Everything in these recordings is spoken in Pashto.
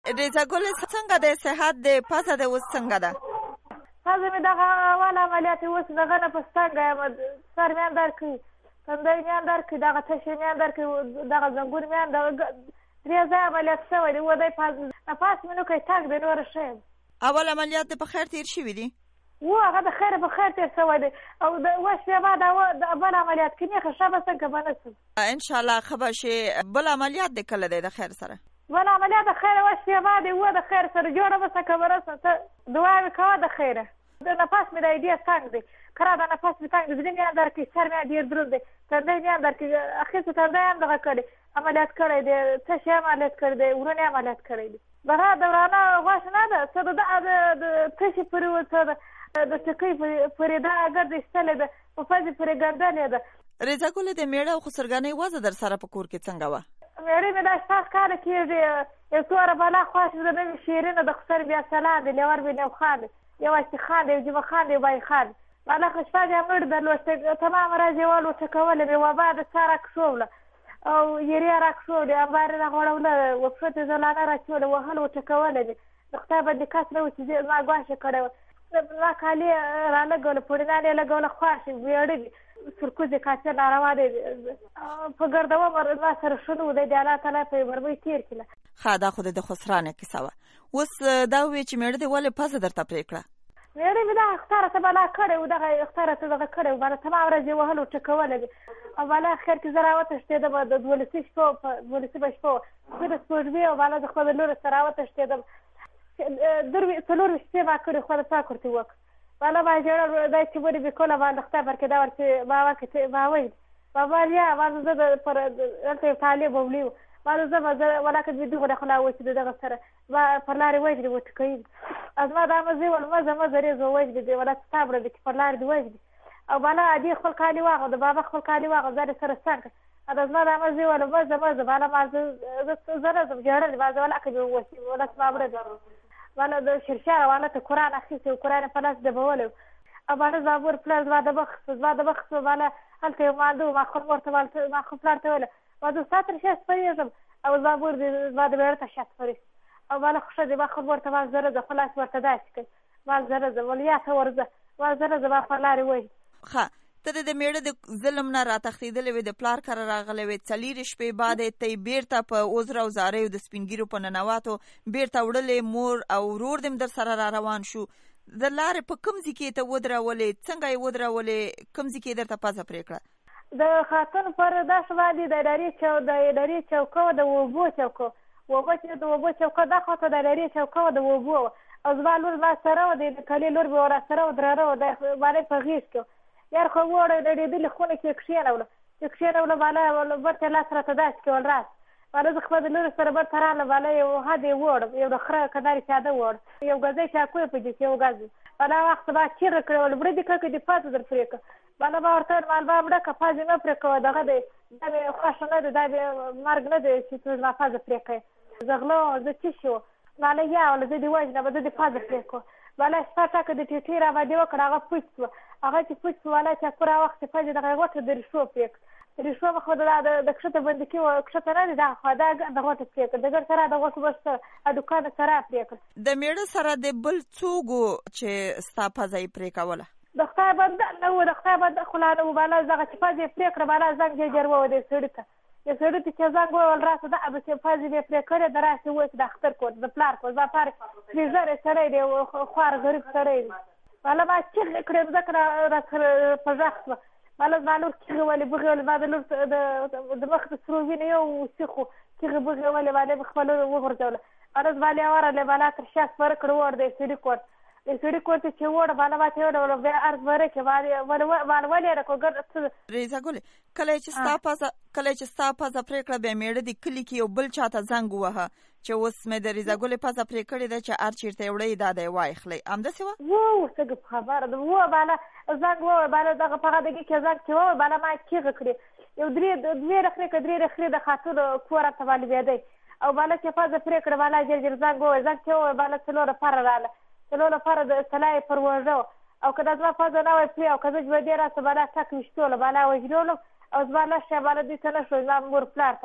ریزه ګل څنګه د صحت د پزه د اوس څنګه ده؟ پزه مې دغه اول عملیات اوس دغه نفس څنګه یم، سر مې اندر کوي، تندی مې اندر کوي، دغه تشې مې اندر کوي، دغه زنګون مې اندر 3 ځای عملیات شوی دی. ودی نفس مې نه کوي، تګ دی نوره ښه یم. اول عملیات دې په خیر تېر شوي دي؟ هغه د خیره په خیر تېر شوی دی او د اوه شپې بعد بل عملیات کې نیخه ښه به څنګه به نه شم انشاءالله ښه به شي. بل عملیات دې کله دی د خیر سره؟ بل عملیات د خیره اوه شپې بعد اوه د خیر سره جوړه به څنګه به نه شم. ته دعا مې کوه د خیره. د نفس مې دی ډېر تنګ دی، کله د نفس مې تنګ دی، زړه مې اندر کوي، سر مې ډېر دروند دی، تندی مې اندر کوي، اخېستو تندی هم دغه کړی عملیات کړی دی، تشې عملیات کړی دی، ورونه عملیات کړی دی. دغه دورانه غوښ نه ده، څه د تشې پورې څه د چکۍ پورې دا اگر د ایستلې ده، په پزې پورې ګنډلې ده. ریزه ګلې د میړه او خسرګانۍ وضع در سره په کور کې څنګه وه؟ میړه مې دا 6 کاله کېږي، یو توره بلا خوښ د نوې شیرینه د خسر بیا سلام دی، لیور بې نیو خان دی، یو اشتي خان دی، یو جمعه خان دی، یو بای خان دی. بالا شپه بیا مړ درلوسته، تمام ورځ یې والوټه کوله مې، وبا د څا راکښوله او یریا راکښولې، امبارې راغوړوله، وپښو ته زلانه راچوله، وهل وټه کوله مې. د خدای بندې کس نه و چې زما ګواښه کړی وه. ما کالي رالګوله، پوړینان یې لګوله، خوښې ویړې دي، سرکوز یې کاچه ناروا دی، په ګرده عمر ما سره ښه نه و دی، د الله تعالی په مرمۍ تېر کړله. ښه دا خو د خسرانه کیسه وه. اوس دا ووایې چې میړه دې ولې پزه درته پرې کړه؟ میړه مې دغه اختاره ته بلا کړی و، دغه اختاره ته دغه کړی و، بالا تمام ورځ یې وهل و ټکولی دی او بالا اخر کې زه راوتښتېدم د 12 شپه په 12 شپه زه د سپوږمۍ او بالا د خپل لورې سره راوتښتېدم. 4 شپې ما کړې، خو د پاک ورته وکړ. بالا ما ژړل، دا چې ورې بې کوله ما اختر پر کې دا ورته ما وکړې ما ویل بابا یا ما زه دلته یو طالب وملي و، ما زه ولکه دې دغه خلا و چې دغه سره ما پر لارې وژنې وټکوي. از ما دا مزې ول مزه ریز وژنې دی، ولا ستا بړه دې چې پر لارې دې وژنې. او بالا دې خپل کالي واغه، د بابا خپل کالي واغه، زه سره څنګه از ما دا مزې ول مزه بالا ما زه نه ځم ژړل، ما زه ولکه دې ووسي ولا ستا بړه بالا د شرشاره والا ته قرآن اخیستی و، قرآن په لاس ډبولی و او بالا زابور پلار زما د بخت بالا هلته یو مالده و، ما خپل مور ته ما خپل پلار ته ویله ما زه ستا تر شا سپرېږم او زابور دې زما د میړه ته شا سپرېږي او بالا ښه دی، ما خپل مور ته ما زه نه ځم، خو لاس ورته داسې کوي ما زه نه ځم، ول یا ته ورځه ما زه نه ځم، ما پر لارې وژني. ښه ته د میړه د ظلم نه راتښتېدلې وې، د پلار کره راغلی وې، 4 شپې بعد ته یې بېرته په عذر او زاریو د سپین ږیرو په ننواتو بېرته وړلې، مور او ورور دې در سره را روان شو. د لارې په کوم ځای کې ته ودرولې؟ څنګه یې ودرولې؟ کوم ځای کې درته پزه پرې کړه؟ د خاتون پر داش باندې د ادارې چوکه د اوبو چوکه دا خواته د ادارې چوکه د اوبو او زما لور ما سره و، د کلي لور مې ورا سره و، دراره و، د باندې په غېږ کې یار خو وړه د ډېدلې خونه کې کښېنوله بالا برته لاس راته داسې کول راس بالا زه خپل د لورې سره برته راغله بالا یو حد یې وړم، یو د خره کندارې پیاده وړم، یو ګزی چاقو یې په جیب کې یو ګز بالا وخت ما چیغه کړې ول بړه دې کړه دې پازه در پرې کړه بالا ما ورته ویل مالبا مړه که پازې مه پرې کوه، دغه دی دا مې خوښه نه دی، دا مې مرګ نه دی چې ته زما پازه پرې کړې. زه غله وم، زه څه شو بالا یا وله زه دې وژنم، زه دې پازه پرې کوه بالا شپه ټکه د ټیټۍ را باندې وکړه، هغه پوچ شوه، هغه چې پوچ شو بالا چاقو راوختې پزې دغه غوټه د ریښو پرې کړه، ریښو مخ د کښته بندکي وه، کښته نه دی دغه خوا دا د غوټه پرې کړه، د ګډ سره د غوټو بس هډوکانو سره پرې کړه. د میړه سره د بل څوک و چې ستا پزه یې پرې کوله؟ د خدای بنده نه و، د خدای بنده خو لا نه و، بالا دغه چې پزې یې پرې کړه بالا زنګ یې جر ووهه سړي ته، د سړي ته چې زنګ ووهل راسه دا چې پزې مې پرې کړې ده راسې ووایي چې د اختر کور د پلار کور زما پلار سپېژنی سړی دی، خوار غریب سړی دی. بالا ما چیغې کړې مځکه راسره په غږ شوه بالا زما لور چیغې ولې بغې ولې ما د لور د مخ د سرو وینې یو سیخو چیغې بغې ولې بالا مې خپله وغورځوله بالا زما لیوره بالا تر شا سپاره کړه وړ د سړي کور ته چې وړه بالا ما ته وړه بیا عرض بره کې ولې راکړو ریزه ګلې کله چې ستا پزه پرې کړه بیا میړه دې کلي کې یو بل چاته زنګ ووهه چې اوس مې د ریزه ګلې پزه پرې کړې ده چې هر چېرته یې وړی دا دی وایخلی همداسې وه؟ څنګه په خبره ده ووه بالا زنګ ووه بالا دغه په هغه دقیقې کې زنګ چې ووه بالا ما چیغه کړې یو 2 رخرې که 3 رخرې د خاتون کور ته معلومېدی او بالا چې پزه پرې کړه بالا جر زنګ ووه زنګ چې ووه بالا 4 پره راغله 4 پره د سلای پر وژه او که دا زما پزه نه وای پرې او که زه ژوندۍ راسه بالا ټک ویشتوله بالا وژنولم او زما نشه بالا دې ته نه شو زما مور پلار ته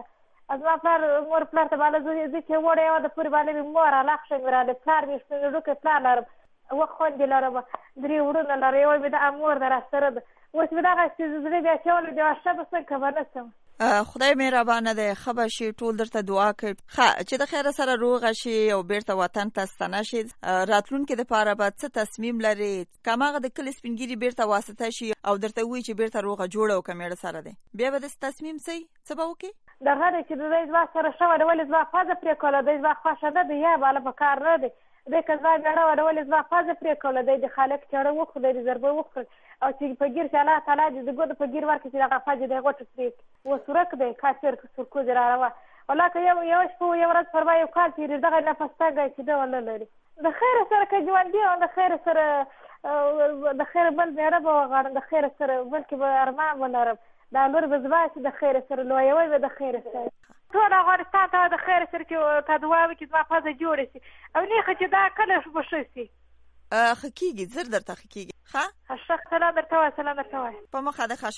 زما پلار مور پلار ته بالا زه چې وړه یوه د پورې بالا مې مور هلاک شوې راله پلار مې شپږ وړوکی پلار لرم اوه خویندې لرم 3 وروڼه لرم یوه مې د مور ده راسره ده اوس مې دغه زړه بیا اچولی دی ښه به څنګه به نه شم خدای مهربانه دی ښه به شي ټول درته دعا کوي چې د خیره سره روغه شي او بیرته وطن ته ستنه شي راتلونکي دپاره به څه تصمیم لري که هماغه د کلي سپین ږیري بیرته واسطه شي او درته ووایي چې بیرته روغه جوړه وکړه مېړه سره دی بیا به داسې تصمیم څه به وکړي دغه دی چې دی زما سره شوی دی ولې زما ښځه پرې کوله دی زما خوښه نه دی یا بالا په کار نه دی دی که زما مېړه وه ولې زما ښځه پرې کوله دی د خالق چاړه وخوري د ضربه وخوري او چې په ګیر چې الله تعالی دې د ګوتو په ګیر ورکړي چې دغه فج دی غوټه پرې کړي اوس ورک دی کافر سرکوز را روان والله که یو شپه یو ورځ پر ما یو کال تېرېږي دغه نفس تنګی چې ډول نه لري د خیره سره که ژوندي یم د خیره سره د خیره بل مېړه به وغواړم د خیره سره بلکې به ارمان به لرم دا لور به زما چې د خیره سره لویوی به د خیره سره ټول افغانستان ته د خیره سره چې تا دعا وکړي زما پزه جوړه شي او نیخه چې دا کله به ښه شي ښه کېږي زر درته ښه کېږي ښه سلام درته وایه په مخه د